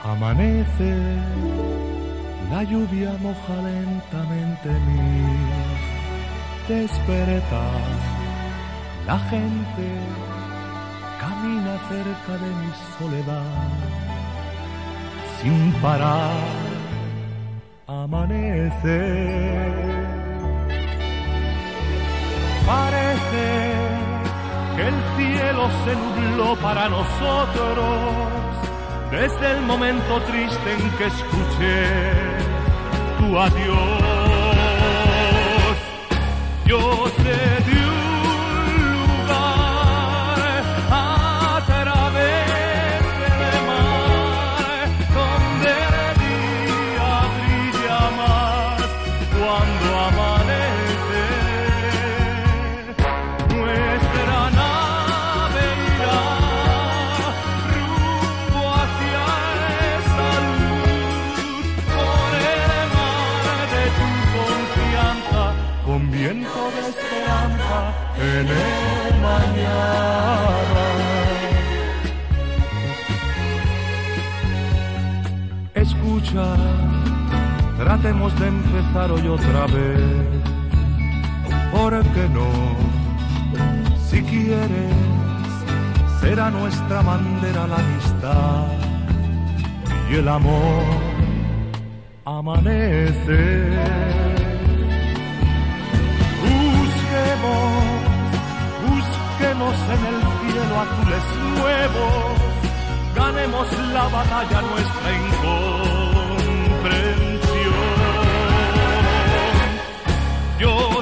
Amanece, la lluvia moja lentamente mi despertar. La gente camina cerca de mi soledad. Sin parar, amanece. Parece que el cielo se nubló para nosotros desde el momento triste en que escuché tu adiós. Yo sé de un lugar a través del mar donde el día brilla más cuando amanece. Nuestra nave irá rumbo hacia esa luz por el mar de tu confianza, con viento de esperanza en el mañana. Escucha, tratemos de empezar hoy otra vez. ¿Por qué no? Si quieres, será nuestra bandera la amistad y el amor amanece. Busquemos en el cielo azules nuevos, ganemos la batalla nuestra incomprensión. Yo